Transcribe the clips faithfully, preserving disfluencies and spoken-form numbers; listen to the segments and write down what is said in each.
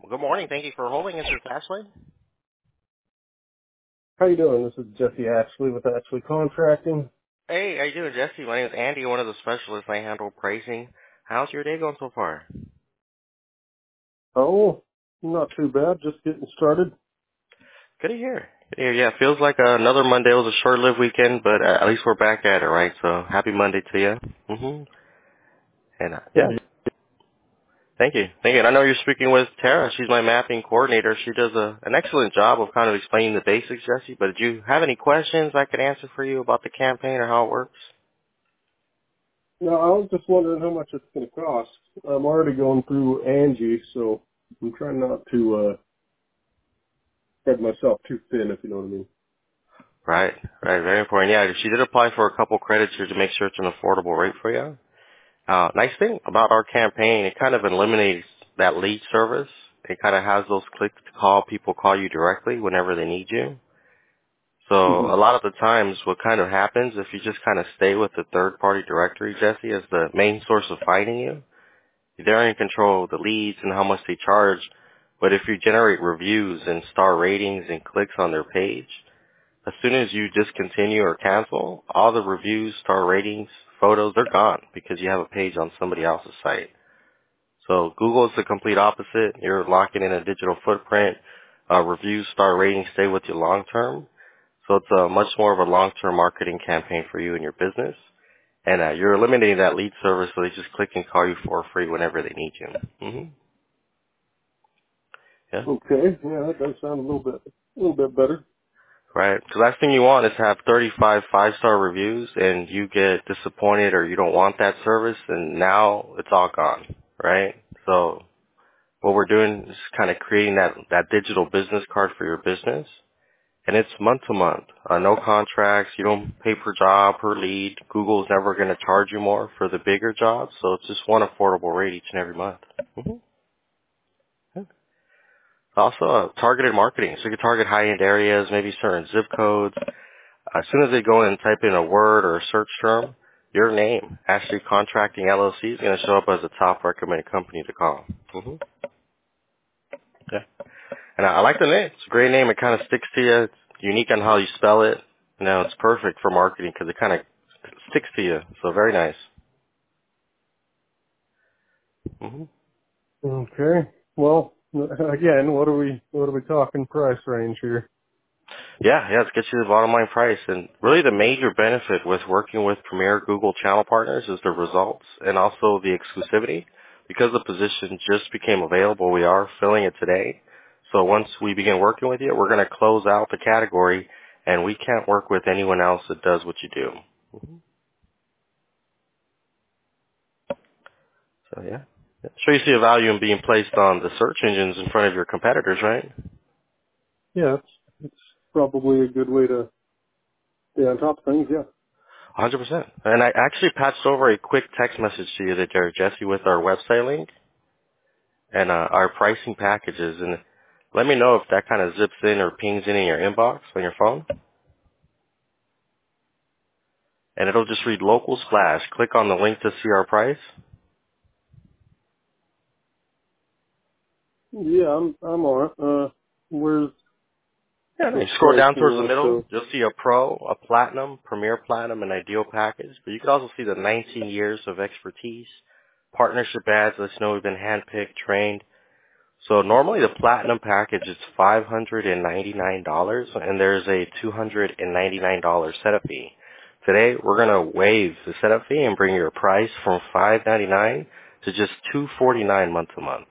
Well, good morning. Thank you for holding. This is Ashley. How you doing? This is Jesse Ashley with Ashley Contracting. Hey, how you doing, Jesse? My name is Andy, one of the specialists. I handle pricing. How's your day going so far? Oh, not too bad. Just getting started. Good to hear. Good to hear. Yeah, it feels like uh, another Monday. It was a short-lived weekend, but uh, at least we're back at it, right? So happy Monday to you. Mm-hmm. And uh, Yeah. yeah, thank you. Thank you. And I know you're speaking with Tara. She's my mapping coordinator. She does a, an excellent job of kind of explaining the basics, Jesse. But did you have any questions I could answer for you about the campaign or how it works? No, I was just wondering how much it's going to cost. I'm already going through Angie, so I'm trying not to uh, spread myself too thin, if you know what I mean. Right, right, very important. Yeah, she did apply for a couple credits here to make sure it's an affordable rate for you. Uh, nice thing about our campaign, it kind of eliminates that lead service. It kind of has those clicks to call people call you directly whenever they need you. So a Mm-hmm. lot of the times what kind of happens if you just kind of stay with the third party directory, Jesse, as the main source of finding you, they're in control of the leads and how much they charge. But if you generate reviews and star ratings and clicks on their page, as soon as you discontinue or cancel, all the reviews, star ratings, photos, they're gone because you have a page on somebody else's site. So Google is the complete opposite. You're locking in a digital footprint. Uh, reviews, star ratings stay with you long term. So it's a much more of a long-term marketing campaign for you and your business. And uh, you're eliminating that lead service so they just click and call you for free whenever they need you. hmm Yeah. Okay. Yeah, that does sound a little bit, a little bit better. Right. The last thing you want is to have thirty-five five-star reviews and you get disappointed or you don't want that service and now it's all gone. Right? So what we're doing is kind of creating that, that digital business card for your business. And it's month to month. Uh, no contracts. You don't pay per job, per lead. Google's never going to charge you more for the bigger jobs. So it's just one affordable rate each and every month. hmm Also, uh, targeted marketing. So you can target high-end areas, maybe certain zip codes. As soon as they go in and type in a word or a search term, your name, Ashley Contracting L L C, is going to show up as a top recommended company to call. hmm Yeah. And I, I like the name. It's a great name. It kind of sticks to you. It's unique on how you spell it. You know, it's perfect for marketing because it kind of sticks to you. So very nice. hmm Okay. Well, again, what are we, what are we talking price range here? Yeah, yeah, let's get you the bottom line price. And really the major benefit with working with premier Google channel partners is the results and also the exclusivity. Because the position just became available, we are filling it today. So once we begin working with you, we're going to close out the category and we can't work with anyone else that does what you do. hmm So yeah. Yeah. Sure you see a value in being placed on the search engines in front of your competitors, right? Yeah, it's, it's probably a good way to stay on top of things, yeah. one hundred percent. And I actually patched over a quick text message to you there, Jesse, with our website link and uh, our pricing packages. And let me know if that kind of zips in or pings in in your inbox on your phone. And it'll just read local splash. Click on the link to see our price. Yeah, I'm, I'm on it. Uh, where's Yeah, and the you scroll down pricing towards the at, middle, though? you'll see a Pro, a Platinum, Premier Platinum, and Ideal package. But you can also see the nineteen years of expertise, partnership ads that know we've been handpicked, trained. So normally the Platinum package is five hundred ninety-nine dollars, and there's a two hundred ninety-nine dollars setup fee. Today we're going to waive the setup fee and bring your price from five hundred ninety-nine dollars to just two hundred forty-nine dollars month to month.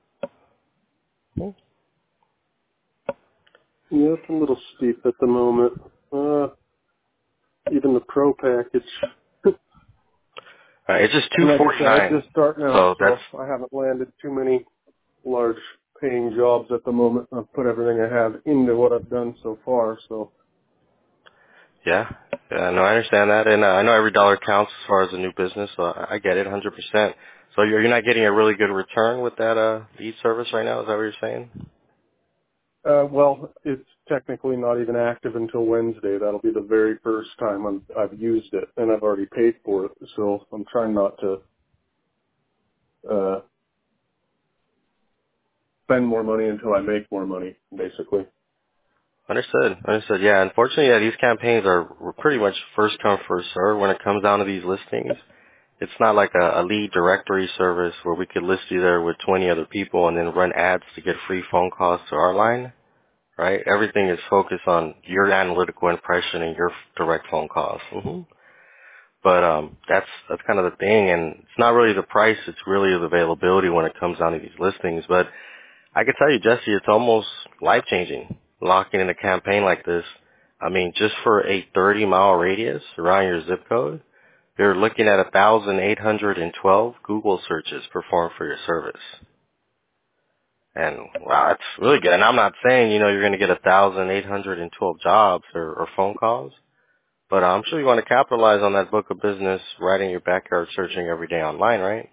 Yeah, it's a little steep at the moment. Uh, even the pro package. Uh, it's just Like I said, I'm two hundred forty-nine dollars. just starting out, So that's so I haven't landed too many large paying jobs at the moment. I've put everything I have into what I've done so far, so. yeah. Yeah, no, I understand that, and uh, I know every dollar counts as far as a new business, so I, I get it one hundred percent. So you're you're not getting a really good return with that uh lead service right now. Is that what you're saying? Uh, well, it's technically not even active until Wednesday. That'll be the very first time I'm, I've used it, and I've already paid for it, so I'm trying not to, uh, spend more money until I make more money, basically. Understood. Understood. Yeah, unfortunately, yeah, these campaigns are pretty much first come, first serve when it comes down to these listings. It's not like a, a lead directory service where we could list you there with twenty other people and then run ads to get free phone calls to our line, right? Everything is focused on your analytical impression and your direct phone calls. hmm But um, that's that's kind of the thing, and it's not really the price; it's really the availability when it comes down to these listings. But I can tell you, Jesse, it's almost life changing locking in a campaign like this. I mean, just for a thirty mile radius around your zip code, you're looking at one thousand eight hundred twelve Google searches performed for your service. And wow, that's really good. And I'm not saying, you know, you're going to get one thousand eight hundred twelve jobs or, or phone calls, but I'm sure you want to capitalize on that book of business right in your backyard searching every day online, right?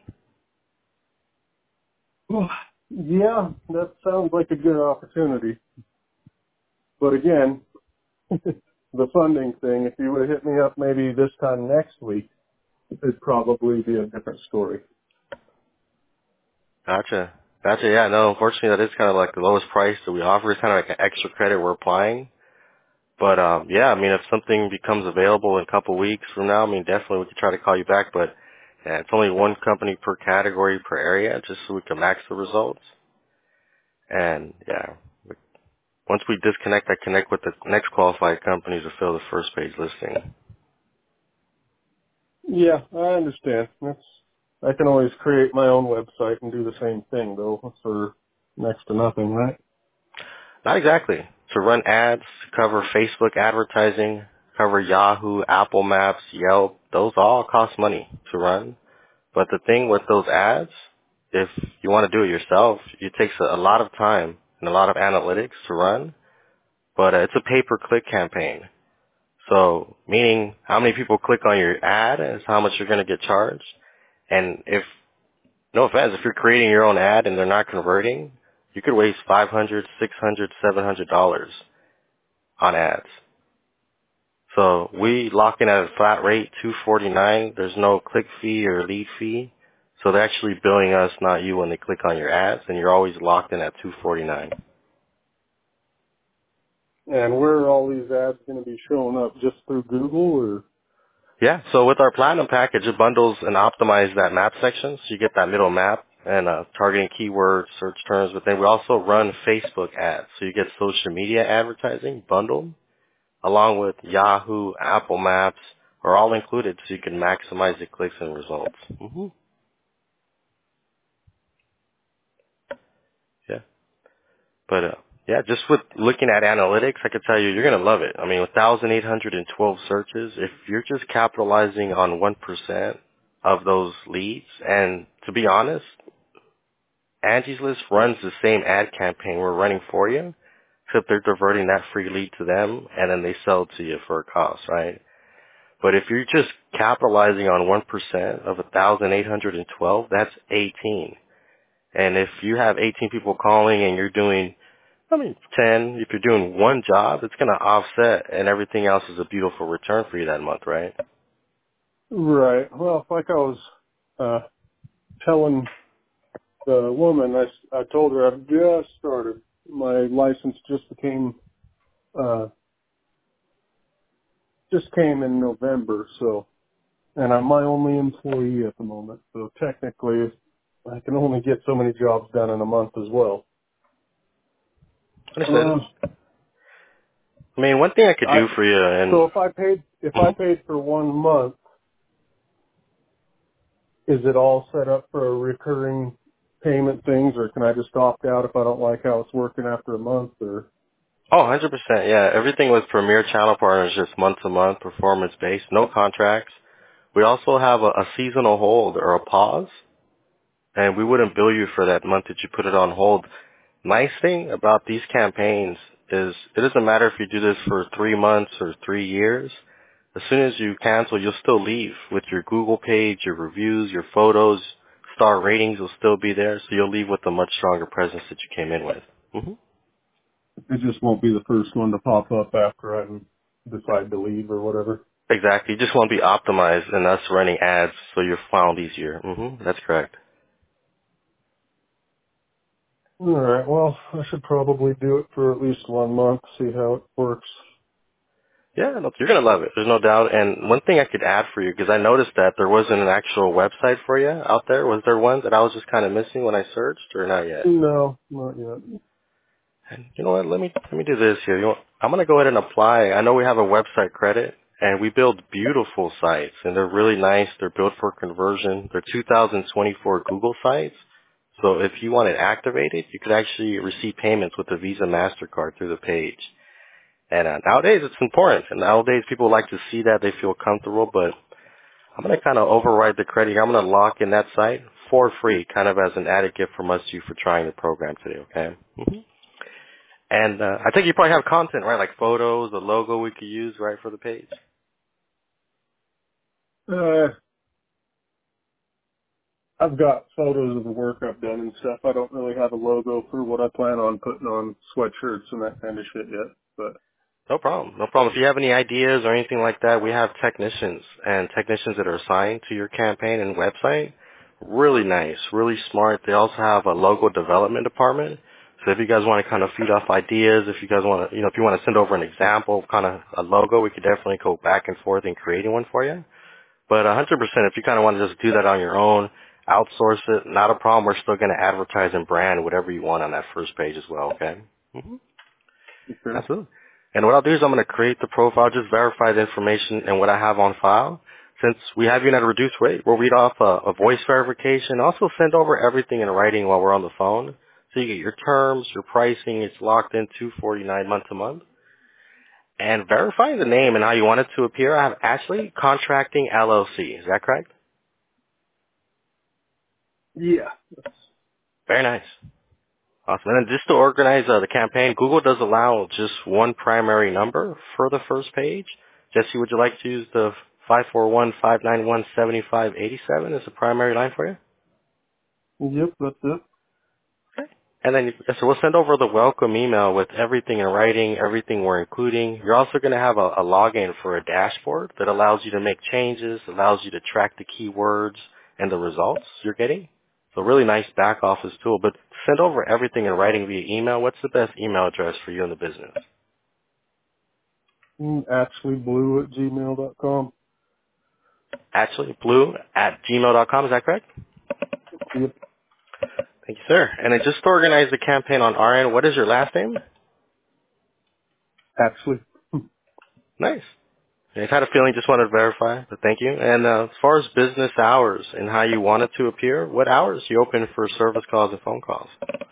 Well, yeah, that sounds like a good opportunity. But again, the funding thing, if you would have hit me up maybe this time next week, it'd probably be a different story. Gotcha. Gotcha. Yeah, no, unfortunately that is kind of like the lowest price that we offer. It's kind of like an extra credit we're applying. But, um, yeah, I mean, if something becomes available in a couple weeks from now, I mean, definitely we could try to call you back. But, yeah, it's only one company per category per area just so we can max the results. And, yeah, once we disconnect, I connect with the next qualified company to fill the first page listing. Yeah, I understand. That's, I can always create my own website and do the same thing, though, for next to nothing, right? Not exactly. To run ads, cover Facebook advertising, cover Yahoo, Apple Maps, Yelp, those all cost money to run. But the thing with those ads, if you want to do it yourself, it takes a, a lot of time and a lot of analytics to run. But uh, it's a pay-per-click campaign. So meaning how many people click on your ad is how much you're going to get charged. And if, no offense, if you're creating your own ad and they're not converting, you could waste five hundred, six hundred, seven hundred dollars on ads. So we lock in at a flat rate, two forty-nine. There's no click fee or lead fee. So they're actually billing us, not you, when they click on your ads, and you're always locked in at two forty-nine. And where are all these ads going to be showing up? Just through Google, or? Yeah. So with our platinum package, it bundles and optimizes that map section, so you get that middle map and uh, targeting keywords, search terms. But then we also run Facebook ads, so you get social media advertising bundled along with Yahoo, Apple Maps, are all included, so you can maximize the clicks and results. hmm Yeah. But, uh, yeah, just with looking at analytics, I could tell you, you're going to love it. I mean, with one thousand eight hundred twelve searches, if you're just capitalizing on one percent of those leads, and to be honest, Angie's List runs the same ad campaign we're running for you, except they're diverting that free lead to them, and then they sell it to you for a cost, right? But if you're just capitalizing on one percent of one thousand eight hundred twelve, that's eighteen. And if you have eighteen people calling and you're doing I mean, ten, if you're doing one job, it's going to offset, and everything else is a beautiful return for you that month, right? Right. Well, like I was uh, telling the woman, I, I told her I've just started. My license just became, uh, just came in November, so, and I'm my only employee at the moment. So technically, I can only get so many jobs done in a month as well. Understood. Uh, I mean, one thing I could I, do for you, and so if I paid, if I Mhm. paid for one month, is it all set up for a recurring payment things, or can I just opt out if I don't like how it's working after a month? Or oh, one hundred percent, yeah. Everything with Premier Channel Partners is just month-to-month, performance-based, no contracts. We also have a, a seasonal hold or a pause, and we wouldn't bill you for that month that you put it on hold. Nice thing about these campaigns is it doesn't matter if you do this for three months or three years. As soon as you cancel, you'll still leave with your Google page, your reviews, your photos, star ratings will still be there, so you'll leave with a much stronger presence that you came in with. hmm it just won't be the first one to pop up after I decide to leave or whatever? Exactly. You just want to be optimized and us running ads so you're found easier. hmm That's correct. All right. Well, I should probably do it for at least one month, see how it works. Yeah, no, you're gonna love it. There's no doubt. And one thing I could add for you, because I noticed that there wasn't an actual website for you out there. Was there one that I was just kind of missing when I searched, or not yet? No, not yet. And you know what? Let me let me do this here. You know, I'm gonna go ahead and apply. I know we have a website credit, and we build beautiful sites, and they're really nice. They're built for conversion. They're two thousand twenty-four Google sites. So if you want it activated, you could actually receive payments with a Visa Mastercard through the page. And uh, nowadays it's important. And nowadays people like to see that they feel comfortable. But I'm gonna kind of override the credit. I'm gonna lock in that site for free, kind of as an added gift from us to you for trying the program today. Okay. hmm And uh, I think you probably have content, right? Like photos, a logo we could use, right, for the page. Uh, I've got photos of the work I've done and stuff. I don't really have a logo for what I plan on putting on sweatshirts and that kind of shit yet. But No problem. No problem. If you have any ideas or anything like that, we have technicians and technicians that are assigned to your campaign and website. Really nice, really smart. They also have a logo development department. So if you guys want to kind of feed off ideas, if you guys want to, you know, if you want to send over an example of kind of a logo, we could definitely go back and forth in creating one for you. But one hundred percent, if you kind of want to just do that on your own, outsource it, not a problem. We're still going to advertise and brand whatever you want on that first page as well, okay? hmm okay. Absolutely. And what I'll do is I'm going to create the profile, just verify the information and what I have on file. Since we have you at a reduced rate, we'll read off a, a voice verification, also send over everything in writing while we're on the phone. So you get your terms, your pricing, it's locked in two forty-nine month to month. And verifying the name and how you want it to appear, I have Ashley Contracting L L C. Is that correct? Yeah. Very nice. Awesome. And then just to organize uh, the campaign, Google does allow just one primary number for the first page. Jesse, would you like to use the five four one, five nine one, seven five eight seven as a primary line for you? Yep, that's it. Okay. And then you- so we'll send over the welcome email with everything in writing, everything we're including. You're also going to have a, a login for a dashboard that allows you to make changes, allows you to track the keywords and the results you're getting. So really nice back office tool. But send over everything in writing via email. What's the best email address for you in the business? Mm, Actually, blue at gmail dot com. Actually, blue at gmail dot com. Is that correct? Yep. Thank you, sir. And then just to organize the campaign on our end, what is your last name? Actually. Nice. I had a feeling, just wanted to verify, but thank you. And uh, as far as business hours and how you want it to appear, what hours are you open for service calls and phone calls?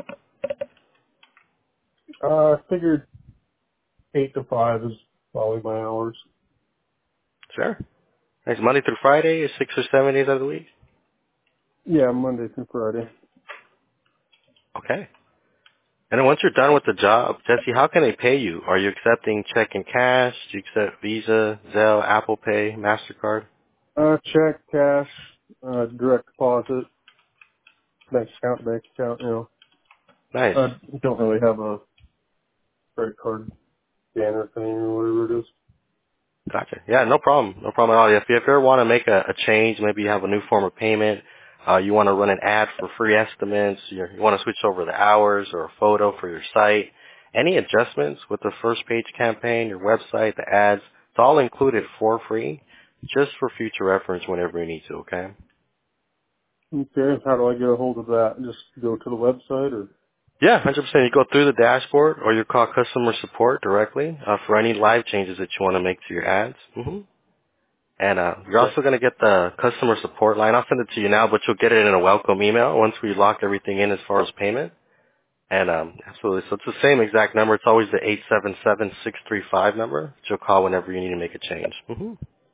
Uh, I figured eight to five is probably my hours. Sure. Next Monday through Friday is six or seven days out of the week? Yeah, Monday through Friday. Okay. And then once you're done with the job, Jesse, how can they pay you? Are you accepting check and cash? Do you accept Visa, Zelle, Apple Pay, MasterCard? Uh, check, cash, uh, direct deposit, bank account, bank account, you know. Nice. I don't really have a credit card scanner thing or whatever it is. Gotcha. Yeah, no problem. No problem at all. If you, if you ever want to make a, a change, maybe you have a new form of payment, uh, you want to run an ad for free estimates, you, you want to switch over the hours or a photo for your site, any adjustments with the first page campaign, your website, the ads, it's all included for free, just for future reference whenever you need to, okay? Okay, how do I get a hold of that? Just go to the website or? Yeah, one hundred percent. You go through the dashboard or you call customer support directly uh, for any live changes that you want to make to your ads. hmm And uh, you're Okay. also going to get the customer support line. I'll send it to you now, but you'll get it in a welcome email once we lock everything in as far as payment. And um, absolutely, so it's the same exact number. It's always the eight seven seven, six three five number that you'll call whenever you need to make a change. hmm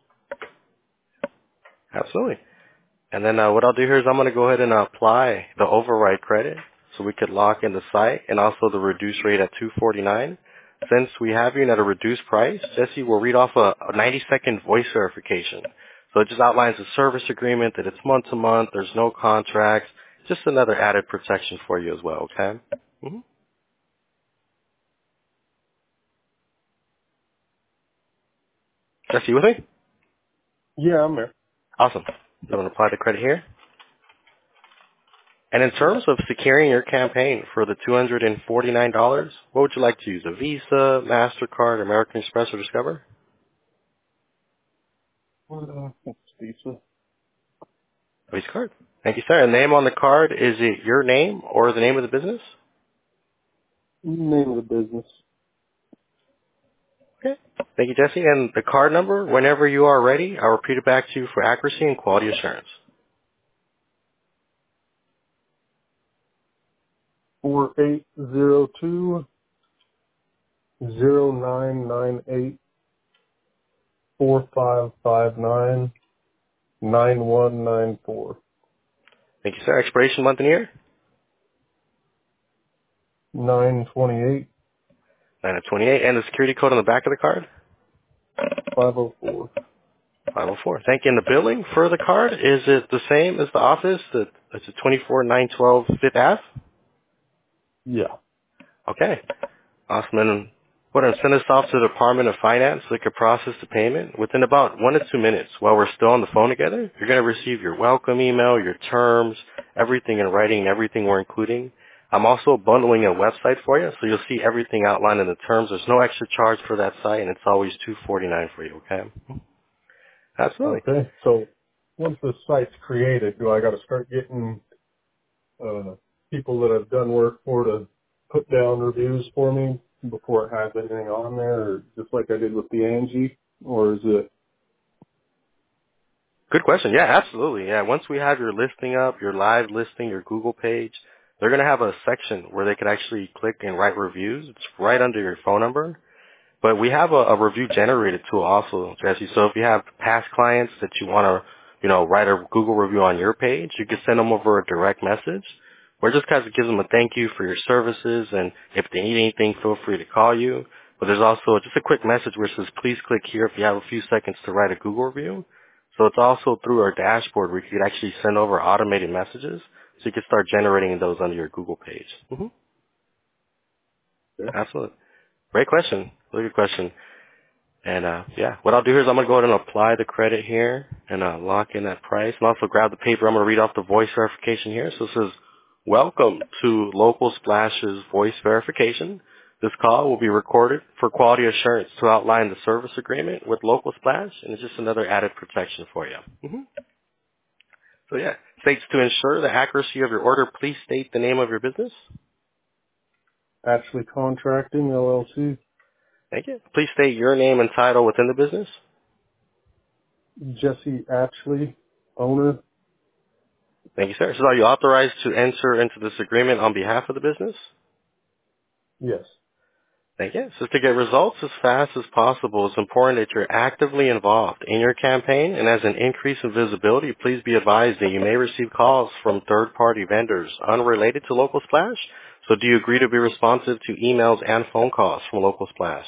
Absolutely. And then uh, what I'll do here is I'm going to go ahead and uh, apply the override credit so we could lock in the site and also the reduced rate at two forty-nine. Since we have you at a reduced price, Jesse will read off a, a ninety second voice verification. So it just outlines the service agreement that it's month to month. There's no contracts. Just another added protection for you as well. Okay. hmm Jesse, you with me? Yeah, I'm there. Awesome. I'm going to apply the credit here. And in terms of securing your campaign for the two hundred forty-nine dollars, what would you like to use? A Visa, MasterCard, American Express, or Discover? Uh, that's Visa. Visa card. Thank you, sir. And the name on the card, is it your name or the name of the business? Name of the business. Okay. Thank you, Jesse. And the card number, whenever you are ready, I'll repeat it back to you for accuracy and quality assurance. Four eight zero two zero nine nine eight four five five nine nine one nine four. Thank you, sir. Expiration month and year? Nine twenty eight nine of twenty-eight. And the security code on the back of the card? five oh four. five oh four. Thank you. And the billing for the card, is it the same as the office? The, it's a twenty-four nine twelve Fifth Ave? Yeah. Okay. Awesome. And we're going to send this off to the Department of Finance so they can process the payment. Within about one to two minutes, while we're still on the phone together, you're going to receive your welcome email, your terms, everything in writing, and everything we're including. I'm also bundling a website for you, so you'll see everything outlined in the terms. There's no extra charge for that site, and it's always two hundred forty-nine dollars for you, okay? Absolutely. Okay. So once the site's created, do I got to start getting uh, people that I've done work for to put down reviews for me before it has anything on there, or just like I did with the Angie, or is it? Good question. Yeah, absolutely. Yeah, once we have your listing up, your live listing, your Google page, they're going to have a section where they could actually click and write reviews. It's right under your phone number. But we have a, a review generated tool also, Jesse. So if you have past clients that you want to, you know, write a Google review on your page, you can send them over a direct message where it just kind of gives them a thank you for your services. And if they need anything, feel free to call you. But there's also just a quick message where it says, please click here if you have a few seconds to write a Google review. So it's also through our dashboard where you could actually send over automated messages so you can start generating those under your Google page. Mm-hmm. Yeah. Absolutely. Great question. Really good question. And, uh, yeah, what I'll do here is I'm going to go ahead and apply the credit here and uh, lock in that price. And also grab the paper. I'm going to read off the voice verification here. So it says, welcome to Local Splash's voice verification. This call will be recorded for quality assurance to outline the service agreement with Local Splash, and it's just another added protection for you. Mm-hmm. So, yeah, states to ensure the accuracy of your order, please state the name of your business. Ashley Contracting, L L C. Thank you. Please state your name and title within the business. Jesse Ashley, owner. Thank you, sir. So are you authorized to enter into this agreement on behalf of the business? Yes. Thank you. So to get results as fast as possible, it's important that you're actively involved in your campaign, and as an increase in visibility, please be advised that you may receive calls from third-party vendors unrelated to Local Splash. So do you agree to be responsive to emails and phone calls from Local Splash?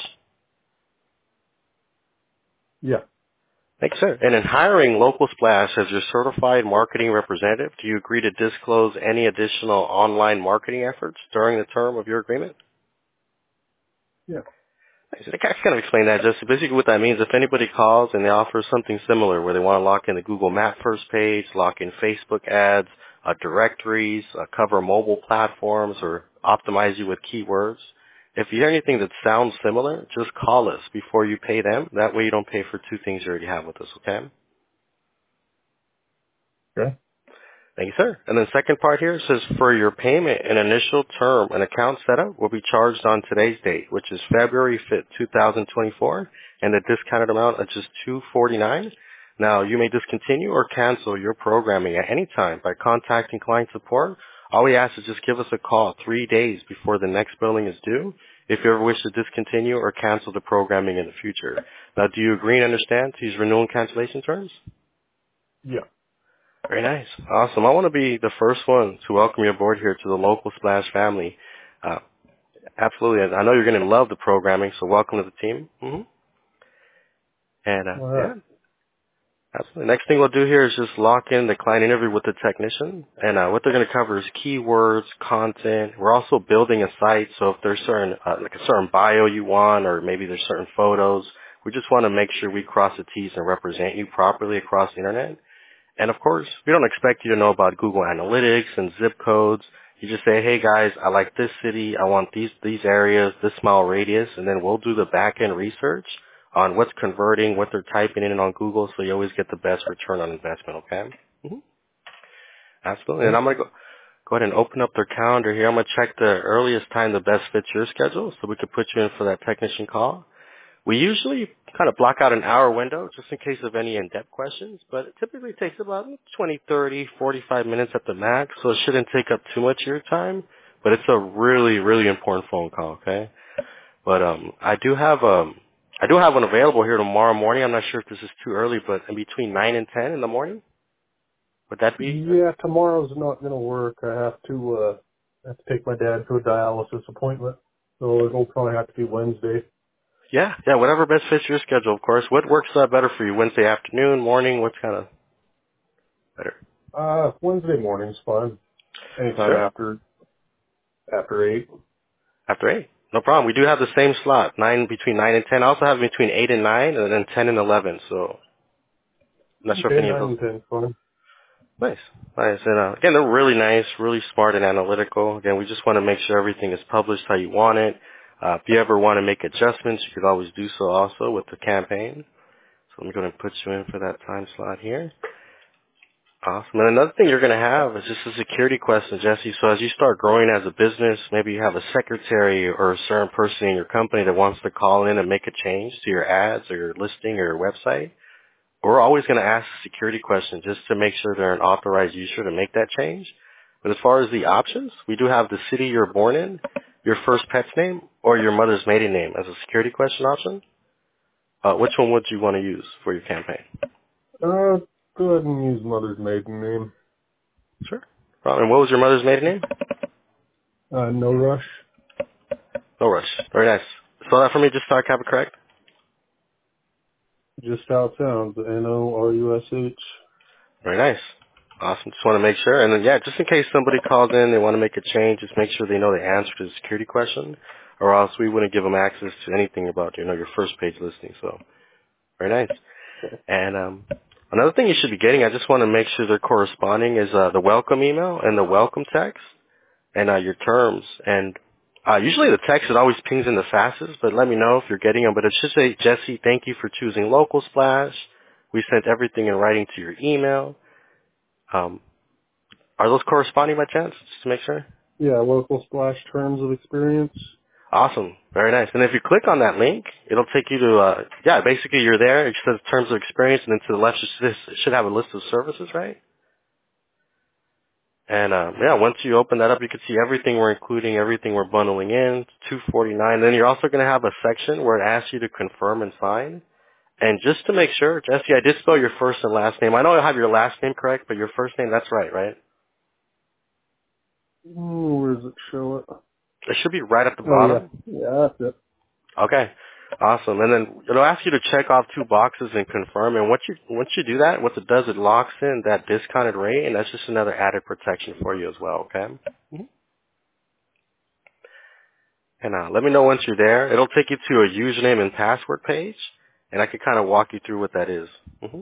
Yeah. Thank you, sir. And in hiring Local Splash as your certified marketing representative, do you agree to disclose any additional online marketing efforts during the term of your agreement? Yeah. I can kind of explain that. Just basically what that means, if anybody calls and they offer something similar where they want to lock in the Google Map first page, lock in Facebook ads, uh, directories, uh, cover mobile platforms, or optimize you with keywords, if you hear anything that sounds similar, just call us before you pay them. That way you don't pay for two things you already have with us, okay? Okay. Thank you, sir. And then second part here says, for your payment and initial term, an account setup will be charged on today's date, which is February fifth, two thousand twenty-four, and the discounted amount is just two hundred forty-nine dollars. Now, you may discontinue or cancel your programming at any time by contacting client support. All we ask is just give us a call three days before the next billing is due if you ever wish to discontinue or cancel the programming in the future. Now, do you agree and understand these renewal and cancellation terms? Yeah. Very nice. Awesome. I want to be the first one to welcome you aboard here to the Local Splash family. Uh, absolutely. I know you're going to love the programming, so welcome to the team. Mm-hmm. And, uh, All yeah, right. absolutely. Next thing we'll do here is just lock in the client interview with the technician. And uh, what they're going to cover is keywords, content. We're also building a site, so if there's certain, uh, like a certain bio you want, or maybe there's certain photos, we just want to make sure we cross the T's and represent you properly across the internet. And of course, we don't expect you to know about Google Analytics and zip codes. You just say, hey guys, I like this city, I want these these areas, this mile radius, and then we'll do the back end research on what's converting, what they're typing in on Google, so you always get the best return on investment, okay? Mm-hmm. Absolutely. And I'm going to go, go ahead and open up their calendar here. I'm going to check the earliest time that best fits your schedule so we could put you in for that technician call. We usually kind of block out an hour window just in case of any in-depth questions, but it typically takes about twenty, thirty, forty-five minutes at the max, so it shouldn't take up too much of your time, but it's a really, really important phone call, okay? But um, I do have um, I do have one available here tomorrow morning. I'm not sure if this is too early, but in between nine and ten in the morning, would that be? Yeah, tomorrow's not going to work. I have to uh, have to take my dad to a dialysis appointment, so it'll probably have to be Wednesday. Yeah, yeah, whatever best fits your schedule, of course. What works uh, better for you? Wednesday afternoon, morning? What's kind of better? Uh, Wednesday morning's fine. Anytime Sure. after after eight. After eight. No problem. We do have the same slot, nine between nine and ten. I also have between eight and nine, and then ten and eleven. So I'm not sure if Okay, any of nine those. and ten's fine. Nice, nice. And uh, again, they're really nice, really smart and analytical. Again, we just want to make sure everything is published how you want it. Uh, if you ever want to make adjustments, you could always do so also with the campaign. So I'm going to put you in for that time slot here. Awesome. And another thing you're going to have is just a security question, Jesse. So as you start growing as a business, maybe you have a secretary or a certain person in your company that wants to call in and make a change to your ads or your listing or your website. We're always going to ask a security question just to make sure they're an authorized user to make that change. But as far as the options, we do have the city you're born in, your first pet's name, or your mother's maiden name as a security question option. Uh, which one would you want to use for your campaign? Uh, go ahead and use mother's maiden name. Sure. Well, and what was your mother's maiden name? Uh, no rush. No rush. Very nice. Spell that for me, just so I have it correct. Just how it sounds. N O R U S H. Very nice. Awesome. Just want to make sure. And then, yeah, just in case somebody calls in, they want to make a change, just make sure they know the answer to the security question, or else we wouldn't give them access to anything about, you know, your first page listing. So, very nice. And um, another thing you should be getting, I just want to make sure they're corresponding, is uh, the welcome email and the welcome text and uh, your terms. And uh, usually the text, it always pings in the fastest, but let me know if you're getting them. But it should say, Jesse, thank you for choosing Local Splash. We sent everything in writing to your email. Um, are those corresponding by chance, just to make sure? Yeah, local splash terms of experience. Awesome. Very nice. And if you click on that link, it'll take you to, uh, yeah, basically you're there. It says terms of experience, and then to the left it should it should have a list of services, right? And, uh, yeah, once you open that up, you can see everything we're including, everything we're bundling in, two forty-nine. Then you're also going to have a section where it asks you to confirm and sign. And just to make sure, Jesse, I did spell your first and last name. I know I have your last name correct, but your first name, that's right, right? Mm, where does it show it? It should be right at the Oh yeah, bottom. yeah, that's it. Okay. Awesome. And then it'll ask you to check off two boxes and confirm. And once you once you do that, what it does, it locks in that discounted rate, and that's just another added protection for you as well. Okay. Mm-hmm. And uh, let me know once you're there. It'll take you to a username and password page, and I can kind of walk you through what that is. Mm-hmm.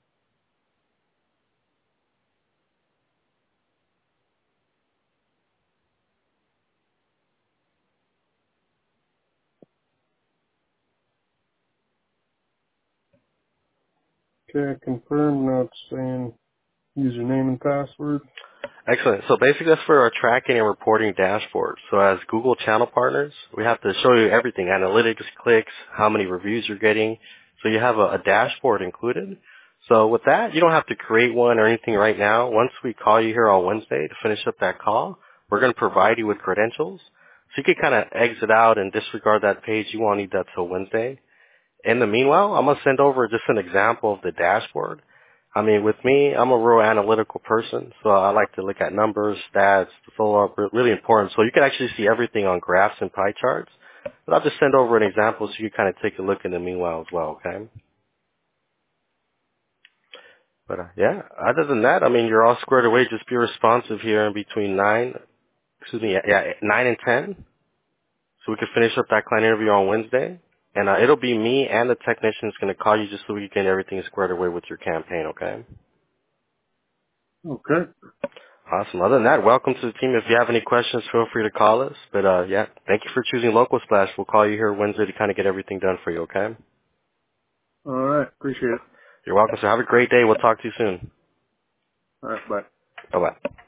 Okay, confirm. Now it's saying username and password. Excellent. So basically that's for our tracking and reporting dashboard. So as Google channel partners, we have to show you everything, analytics, clicks, how many reviews you're getting. So you have a, a dashboard included. So with that, you don't have to create one or anything right now. Once we call you here on Wednesday to finish up that call, we're going to provide you with credentials. So you can kind of exit out and disregard that page. You won't need that till Wednesday. In the meanwhile, I'm going to send over just an example of the dashboard. I mean, with me, I'm a real analytical person, so I like to look at numbers, stats, the follow-up, re- really important. So you can actually see everything on graphs and pie charts. But I'll just send over an example so you can kind of take a look in the meanwhile as well, okay? But uh, yeah, other than that, I mean, you're all squared away. Just be responsive here in between nine, excuse me, yeah, yeah, nine and ten, so we can finish up that client interview on Wednesday. And uh, it'll be me and the technician is going to call you just so we can get everything squared away with your campaign, okay? Okay. Awesome. Other than that, welcome to the team. If you have any questions, feel free to call us. But uh, yeah, thank you for choosing Local Splash. We'll call you here Wednesday to kind of get everything done for you, okay? All right. Appreciate it. You're welcome. So have a great day. We'll talk to you soon. All right. Bye. Bye-bye.